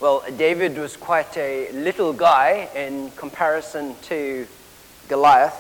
Well, David was quite a little guy in comparison to Goliath.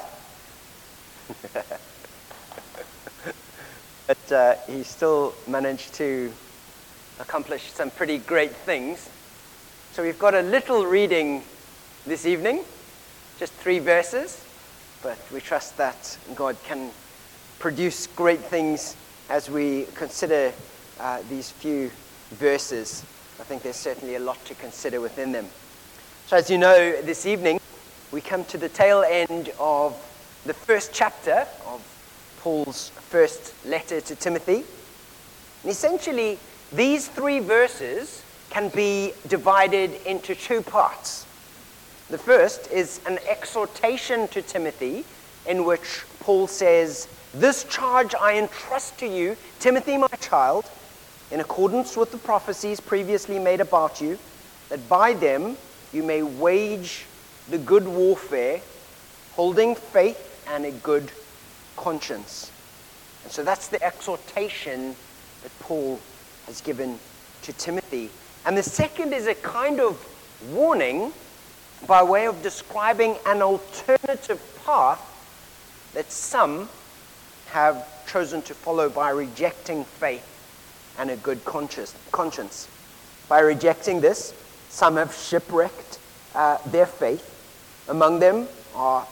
But he still managed to accomplish some pretty great things. So we've got a little reading this evening, just 3 verses, but we trust that God can produce great things as we consider these few verses. I think there's certainly a lot to consider within them. So as you know, this evening, we come to the tail end of the first chapter of Paul's first letter to Timothy. And essentially, these 3 verses can be divided into 2 parts. The first is an exhortation to Timothy, in which Paul says, "This charge I entrust to you, Timothy, my child, in accordance with the prophecies previously made about you, that by them you may wage the good warfare, holding faith and a good conscience." And so that's the exhortation that Paul has given to Timothy. And the second is a kind of warning by way of describing an alternative path that some have chosen to follow by rejecting faith and a good conscience. By rejecting this, some have shipwrecked their faith. Among them are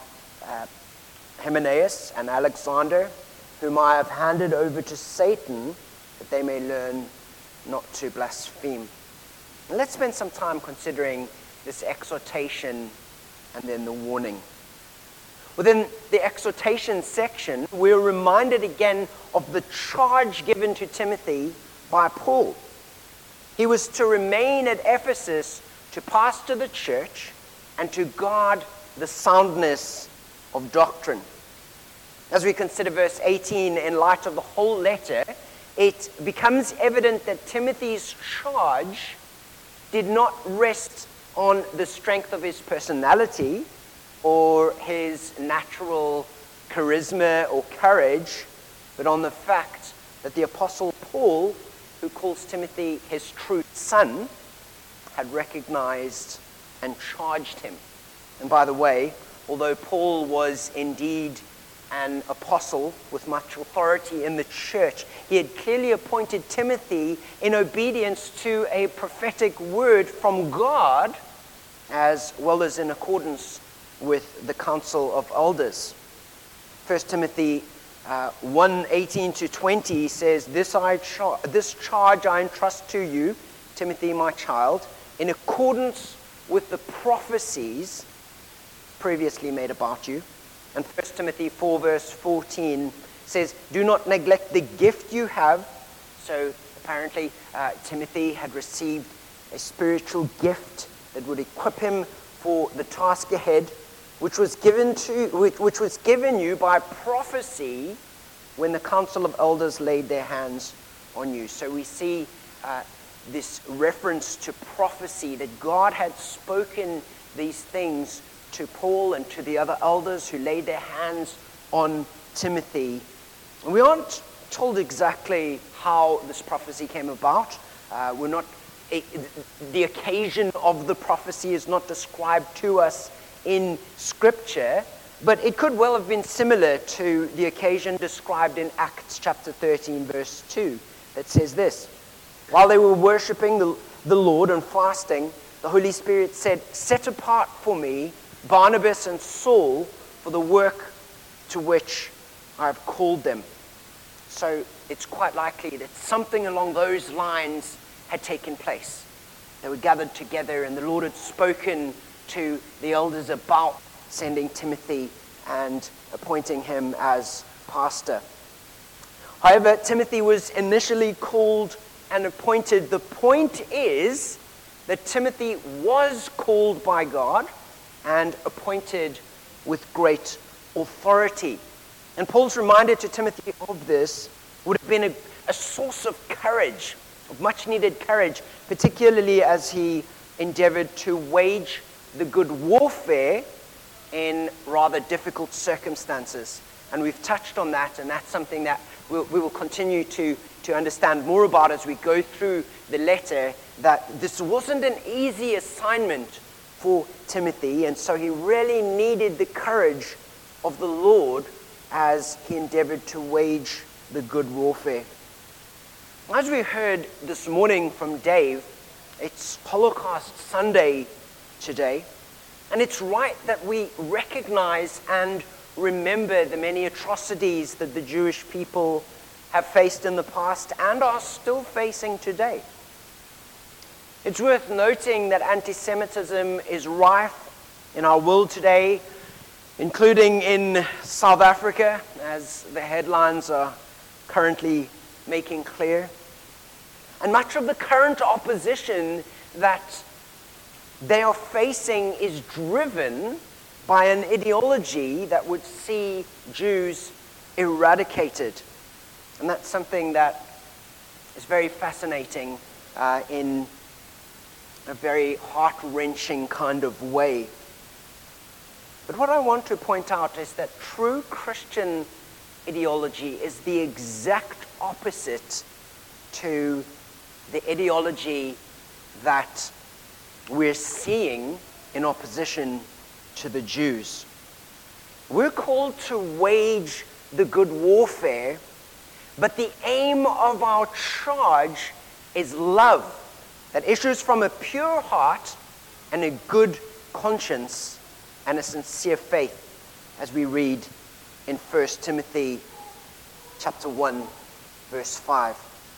Hymenaeus and Alexander, whom I have handed over to Satan, that they may learn not to blaspheme. And let's spend some time considering this exhortation and then the warning. Within the exhortation section, we're reminded again of the charge given to Timothy by Paul. He was to remain at Ephesus to pastor the church and to guard the soundness of doctrine. As we consider verse 18 in light of the whole letter, it becomes evident that Timothy's charge did not rest on the strength of his personality or his natural charisma or courage, but on the fact that the Apostle Paul, who calls Timothy his true son, had recognized and charged him. And by the way, although Paul was indeed an apostle with much authority in the church, he had clearly appointed Timothy in obedience to a prophetic word from God, as well as in accordance with the council of elders. 1 Timothy 1:18-20 says, This charge I entrust to you, Timothy, my child, in accordance with the prophecies previously made about you. And 1 Timothy 4 verse 14 says, Do not neglect the gift you have. So apparently Timothy had received a spiritual gift that would equip him for the task ahead, which was given you by prophecy when the council of elders laid their hands on you. So we see this reference to prophecy, that God had spoken these things to Paul and to the other elders who laid their hands on Timothy. And we aren't told exactly how this prophecy came about. The occasion of the prophecy is not described to us in Scripture, but it could well have been similar to the occasion described in Acts chapter 13, verse 2, that says this: While they were worshiping the Lord and fasting, the Holy Spirit said, Set apart for me Barnabas and Saul for the work to which I have called them. So it's quite likely that something along those lines had taken place. They were gathered together and the Lord had spoken to the elders about sending Timothy and appointing him as pastor. However, Timothy was initially called and appointed. The point is that Timothy was called by God and appointed with great authority. And Paul's reminder to Timothy of this would have been a source of courage, of much needed courage, particularly as he endeavored to wage the good warfare in rather difficult circumstances. And we've touched on that, and that's something that we will continue to understand more about as we go through the letter, that this wasn't an easy assignment for Timothy, and so he really needed the courage of the Lord as he endeavored to wage the good warfare. As we heard this morning from Dave, it's Holocaust Sunday today, and it's right that we recognize and remember the many atrocities that the Jewish people have faced in the past and are still facing today. It's worth noting that anti-Semitism is rife in our world today, including in South Africa, as the headlines are currently making clear. And much of the current opposition that they are facing is driven by an ideology that would see Jews eradicated. And that's something that is very fascinating in a very heart-wrenching kind of way. But what I want to point out is that true Christian ideology is the exact opposite to the ideology that we're seeing in opposition to the Jews. We're called to wage the good warfare, but the aim of our charge is love that issues from a pure heart and a good conscience and a sincere faith, as we read in 1 Timothy chapter 1, verse 5.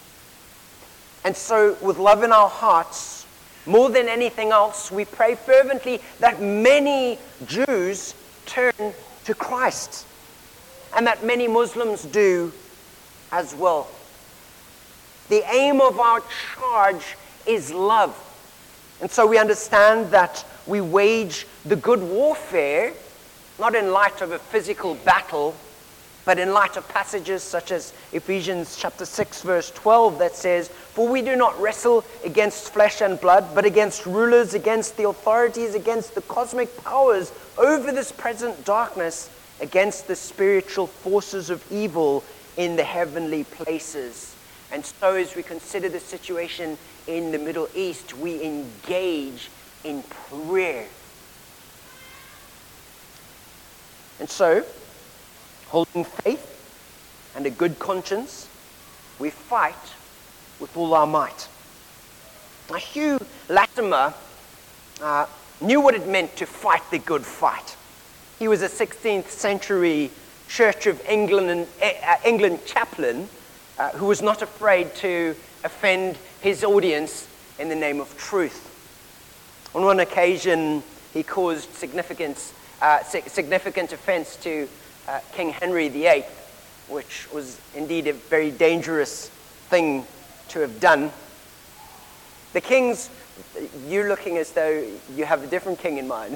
And so, with love in our hearts, more than anything else, we pray fervently that many Jews turn to Christ, and that many Muslims do as well. The aim of our charge is love. And so we understand that we wage the good warfare, not in light of a physical battle, but in light of passages such as Ephesians chapter 6, verse 12, that says, "For we do not wrestle against flesh and blood, but against rulers, against the authorities, against the cosmic powers over this present darkness, against the spiritual forces of evil in the heavenly places." And so as we consider the situation in the Middle East, we engage in prayer. And so, holding faith and a good conscience, we fight with all our might. Now, Hugh Latimer knew what it meant to fight the good fight. He was a 16th century Church of England chaplain who was not afraid to offend his audience in the name of truth. On one occasion, he caused significant offense to King Henry VIII, which was indeed a very dangerous thing to have done. The king's, you're looking as though you have a different king in mind.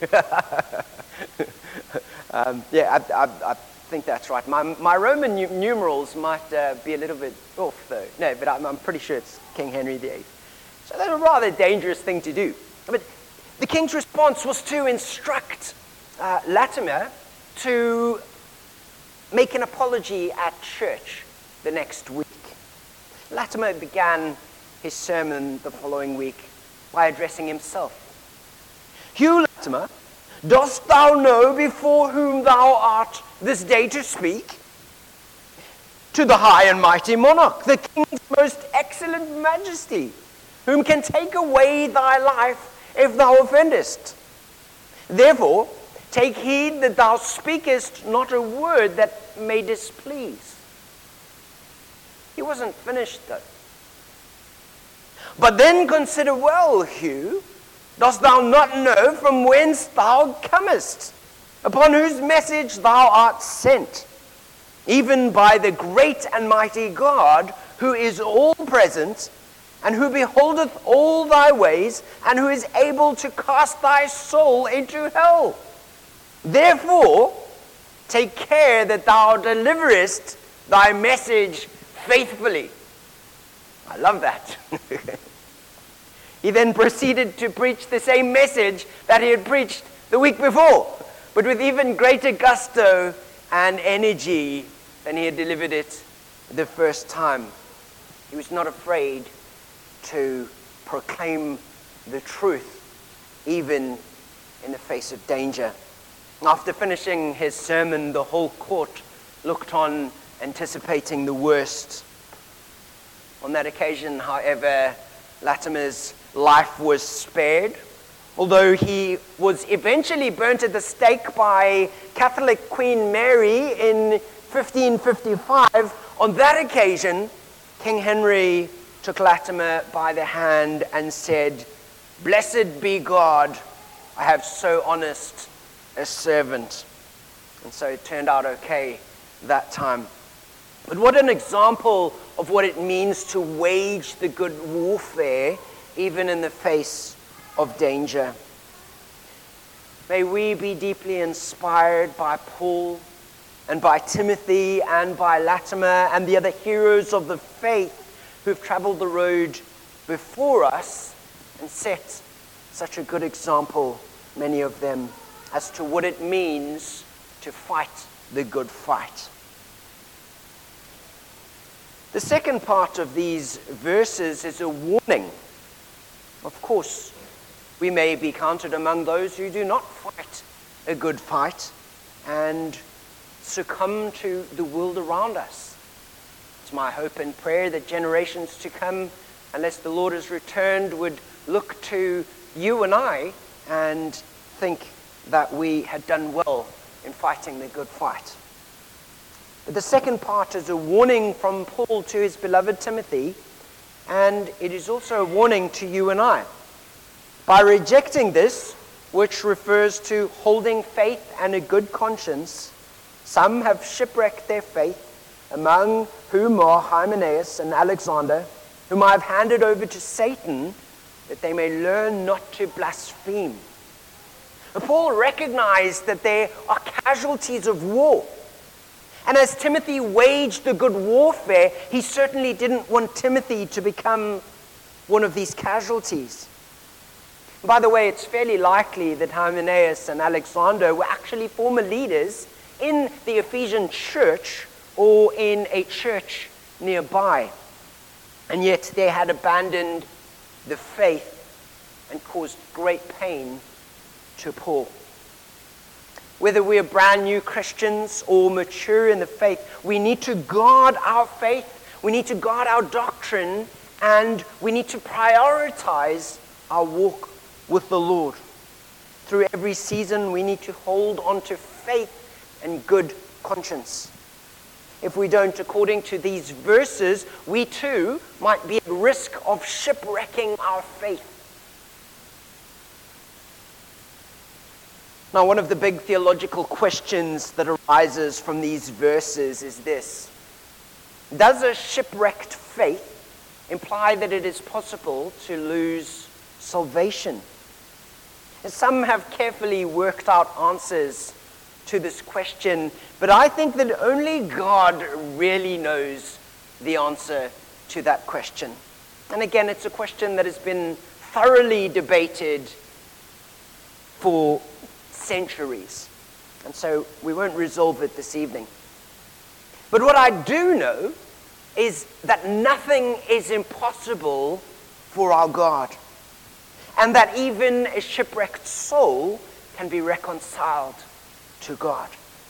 I think that's right. My Roman numerals might be a little bit off, though. No, but I'm pretty sure it's King Henry VIII. So that's a rather dangerous thing to do. But the king's response was to instruct Latimer to make an apology at church the next week. Latimer began his sermon the following week by addressing himself. "Hugh Latimer, dost thou know before whom thou art this day to speak? To the high and mighty monarch, the king's most excellent majesty, whom can take away thy life if thou offendest. Therefore, take heed that thou speakest not a word that may displease." He wasn't finished, though. "But then consider well, Hugh, dost thou not know from whence thou comest, upon whose message thou art sent, even by the great and mighty God, who is all present, and who beholdeth all thy ways, and who is able to cast thy soul into hell? Therefore, take care that thou deliverest thy message faithfully." I love that. He then proceeded to preach the same message that he had preached the week before, but with even greater gusto and energy than he had delivered it the first time, he was not afraid to proclaim the truth, even in the face of danger. After finishing his sermon, the whole court looked on, anticipating the worst. On that occasion, however, Latimer's life was spared, although he was eventually burnt at the stake by Catholic Queen Mary in 1555. On that occasion, King Henry took Latimer by the hand and said, "Blessed be God, I have so honest a servant." And so it turned out okay that time. But what an example of what it means to wage the good warfare, even in the face of danger. May we be deeply inspired by Paul and by Timothy and by Latimer and the other heroes of the faith who've traveled the road before us and set such a good example, many of them, as to what it means to fight the good fight. The second part of these verses is a warning. Of course, we may be counted among those who do not fight a good fight and succumb to the world around us. It's my hope and prayer that generations to come, unless the Lord has returned, would look to you and I and think that we had done well in fighting the good fight. But the second part is a warning from Paul to his beloved Timothy, and it is also a warning to you and I. By rejecting this, which refers to holding faith and a good conscience, some have shipwrecked their faith, among whom are Hymenaeus and Alexander, whom I have handed over to Satan, that they may learn not to blaspheme. Paul recognized that there are casualties of war. And as Timothy waged the good warfare, he certainly didn't want Timothy to become one of these casualties. By the way, it's fairly likely that Hymenaeus and Alexander were actually former leaders in the Ephesian church or in a church nearby. And yet they had abandoned the faith and caused great pain to Paul. Whether we are brand new Christians or mature in the faith, we need to guard our faith, we need to guard our doctrine, and we need to prioritize our walk with the Lord. Through every season, we need to hold on to faith and good conscience. If we don't, according to these verses, we too might be at risk of shipwrecking our faith. Now, one of the big theological questions that arises from these verses is this: does a shipwrecked faith imply that it is possible to lose salvation? And some have carefully worked out answers to this question, but I think that only God really knows the answer to that question. And again, it's a question that has been thoroughly debated for centuries. And so we won't resolve it this evening. But what I do know is that nothing is impossible for our God, and that even a shipwrecked soul can be reconciled to God.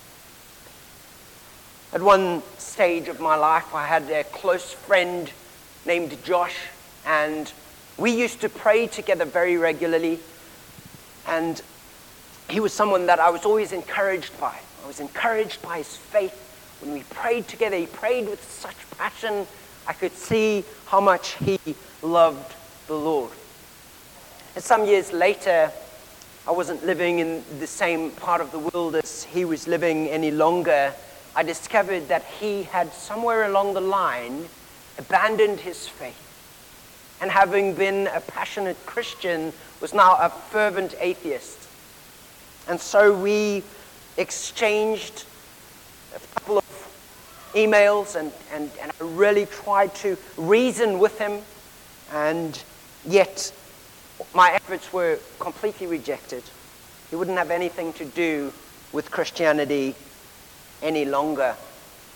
At one stage of my life, I had a close friend named Josh, and we used to pray together very regularly, and he was someone that I was always encouraged by. I was encouraged by his faith. When we prayed together, he prayed with such passion. I could see how much he loved the Lord. And some years later, I wasn't living in the same part of the world as he was living any longer. I discovered that he had somewhere along the line abandoned his faith, and having been a passionate Christian, was now a fervent atheist. And so we exchanged a couple of emails, and I really tried to reason with him, and yet my efforts were completely rejected. He wouldn't have anything to do with Christianity any longer.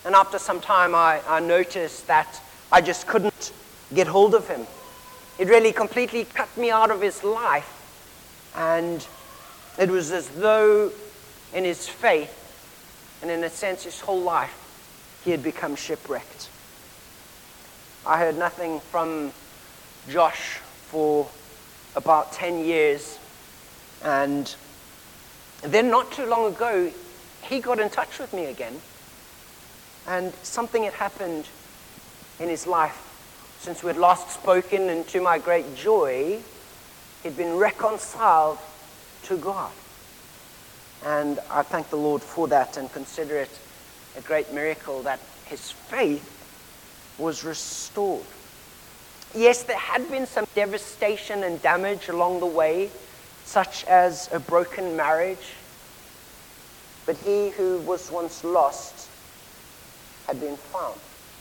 And after some time, I noticed that I just couldn't get hold of him. It really completely cut me out of his life. And it was as though in his faith, and in a sense his whole life, he had become shipwrecked. I heard nothing from Josh for about 10 years. And then not too long ago, he got in touch with me again. And something had happened in his life since we had last spoken, and to my great joy, he'd been reconciled to God. And I thank the Lord for that and consider it a great miracle that his faith was restored. Yes, there had been some devastation and damage along the way, such as a broken marriage. But he who was once lost had been found.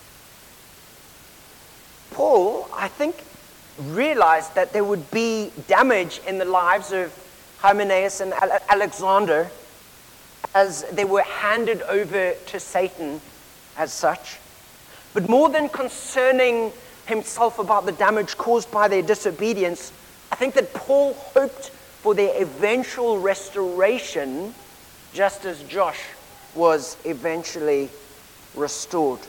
Paul, I think, realized that there would be damage in the lives of Hymenaeus and Alexander as they were handed over to Satan as such. But more than concerning himself about the damage caused by their disobedience, I think that Paul hoped for their eventual restoration, just as Josh was eventually restored.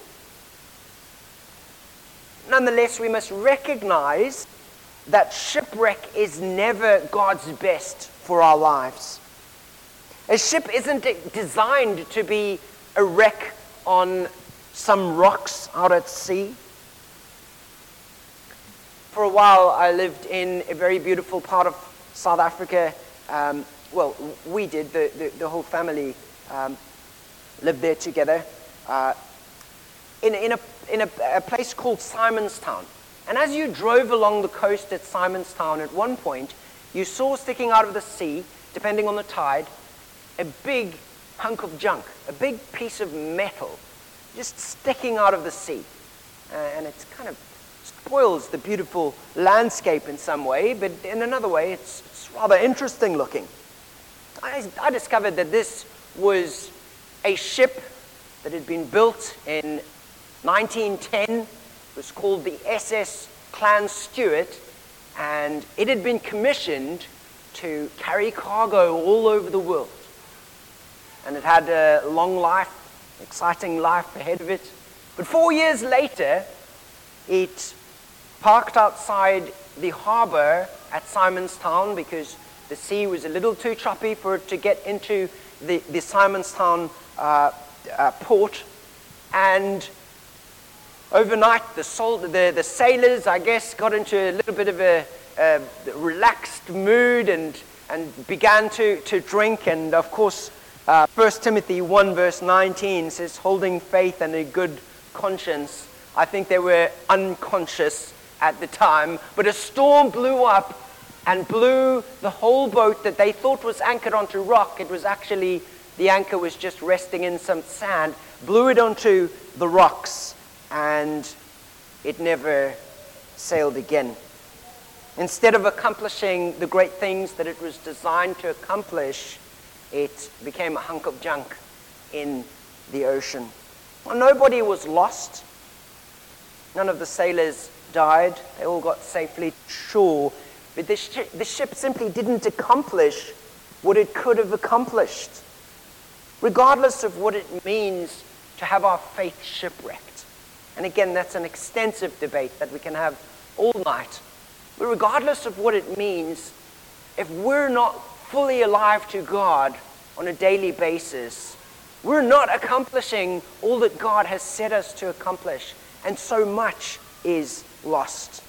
Nonetheless, we must recognize that shipwreck is never God's best for our lives. A ship isn't designed to be a wreck on some rocks out at sea. For a while, I lived in a very beautiful part of South Africa. We did. The whole family lived there together. In a place called Simonstown. And as you drove along the coast at Simonstown, at one point, you saw sticking out of the sea, depending on the tide, a big hunk of junk, a big piece of metal, just sticking out of the sea. And it kind of spoils the beautiful landscape in some way, but in another way, it's rather interesting looking. I discovered that this was a ship that had been built in 1910. It was called the SS Clan Stewart, and it had been commissioned to carry cargo all over the world. And it had a long life, exciting life ahead of it. But 4 years later, it parked outside the harbor at Simonstown because the sea was a little too choppy for it to get into the Simonstown port. And overnight, the sailors, I guess, got into a little bit of a relaxed mood and began to drink. And of course, 1 Timothy 1 verse 19 says, holding faith and a good conscience. I think they were unconscious at the time, but a storm blew up and blew the whole boat that they thought was anchored onto rock. It was actually, the anchor was just resting in some sand, blew it onto the rocks, and it never sailed again. Instead of accomplishing the great things that it was designed to accomplish, it became a hunk of junk in the ocean. Well, nobody was lost. None of the sailors died. They all got safely to shore. But the ship simply didn't accomplish what it could have accomplished, regardless of what it means to have our faith shipwrecked. And again, that's an extensive debate that we can have all night. But regardless of what it means, if we're not fully alive to God on a daily basis, we're not accomplishing all that God has set us to accomplish. And so much is lost.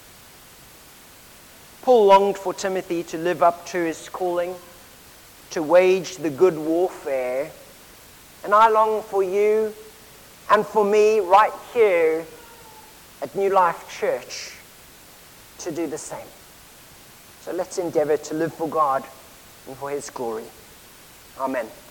Paul longed for Timothy to live up to his calling, to wage the good warfare. And I long for you and for me right here at New Life Church to do the same. So let's endeavor to live for God and for His glory. Amen.